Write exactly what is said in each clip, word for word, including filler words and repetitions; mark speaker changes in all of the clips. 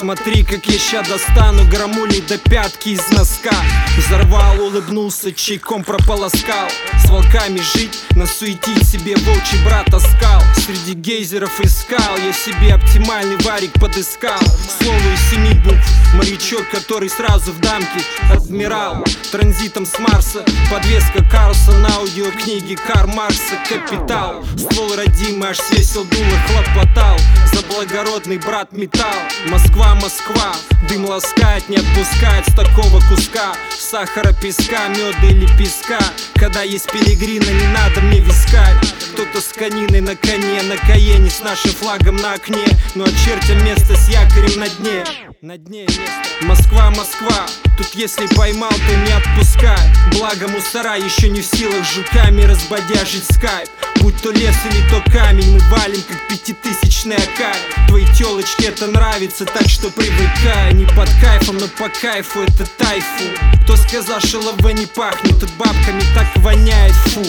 Speaker 1: Смотри, как я ща достану грамулей до пятки из носка. Взорвал, улыбнулся, чайком прополоскал. С волками жить, насуетить себе волчий брат таскал. Среди гейзеров искал, я себе оптимальный варик подыскал. Слово из семи букв, морячок, который сразу в дамке. Адмирал, транзитом с Марса, подвеска Карлсон, аудиокниги Карл Маркса, Капитал. Ствол родимый, аж свесил дуло, хлопотал за благородный брат металл. Москва, Москва, дым ласкает, не отпускает с такого куска сахара, песка, меда или песка. Когда есть пилигрина, не надо мне вискать. Кто-то с кониной на коне, на Каене, с нашим флагом на окне. Ну очертя место с якорем на дне. На дне место. Москва, Москва, тут если поймал, то не отпускай. Благо мусора еще не в силах жуками разбодяжить скайп. Будь то лес или то камень, мы валим как пятитысячный акай. Твоей телочке это нравится, так что привыкай. Не под кайфом, но по кайфу, это тайфу. Кто сказал, что ЛВ не пахнет, тут бабками так воняет, фу.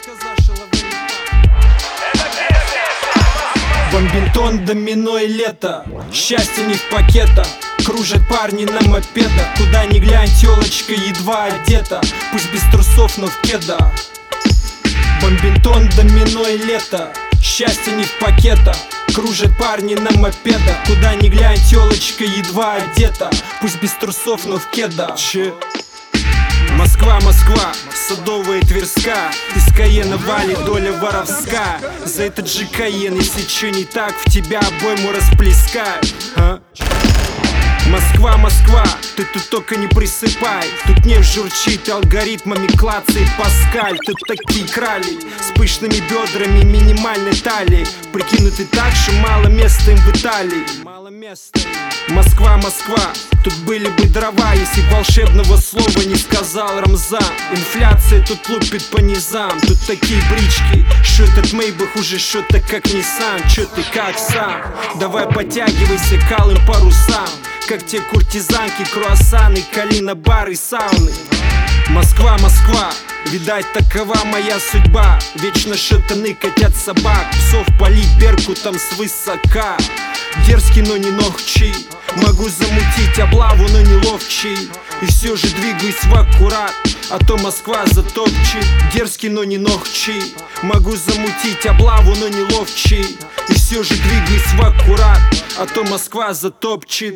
Speaker 1: Бомбинтон, домино и лето, счастье не в пакетах. Кружат парни на мопедах, куда ни глянь, телочка едва одета. Пусть без трусов, но в кедах. Бомбинтон, домино и лето, счастье не в пакетах. Кружат парни на мопедах, куда ни глянь, телочка едва одета. Пусть без трусов, но в кедах. Москва, Москва, Садовая, Тверска. Из Каена валит доля воровская. За этот же Каен, если че не так, в тебя обойму расплескает, а? Москва, Москва, ты тут только не присыпай. Тут нефть журчит, алгоритмами клацает Паскаль. Тут такие крали с пышными бедрами, минимальной талией. Прикинуты так, что мало места им в Италии. Москва, Москва, тут были бы дрова, если волшебного слова не сказал Рамзан. Инфляция тут лупит по низам. Тут такие брички, что этот Мейбах уже что-то как Nissan. Чё ты как сам? Давай подтягивайся к алым парусам, как те куртизанки, круассаны, калина, бары, сауны. Москва, Москва, видать, такова моя судьба. Вечно что-то ныкать от собак, псов полить беркутом свысока. Дерзкий, но не ногчий, могу замутить облаву, но не ловчий. И все же двигаюсь в аккурат, а то Москва затопчет. Дерзкий, но не ногчий, могу замутить облаву, но не ловчий. И все же двигаюсь в аккурат, а то Москва затопчет.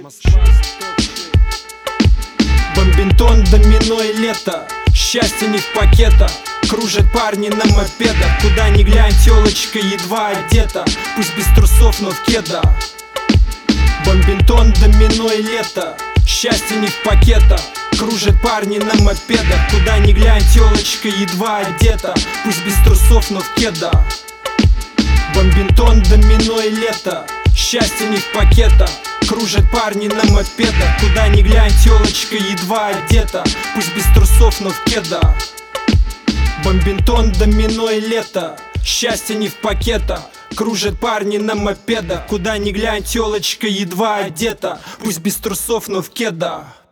Speaker 1: Бомбинтон, домино и лето, счастье не в пакетах. Кружат парни на мопедах, куда ни глянь, телочка едва одета. Пусть без трусов, но в кедах. Бомбинтон, домино и лето, счастье не в пакетах. Кружат парни на мопедах, куда ни глянь, телочка едва одета. Пусть без трусов, но в кедах. Бомбинтон, домино и лето, счастье не в пакетах. Кружат парни на мопедах, куда ни глянь, телочка едва одета. Пусть без трусов, но в кедах. Бомбинтон, домино и лето, счастье не в пакетах. Кружат парни на мопедах, куда ни глянь, телочка едва одета. Пусть без трусов, но в кедах.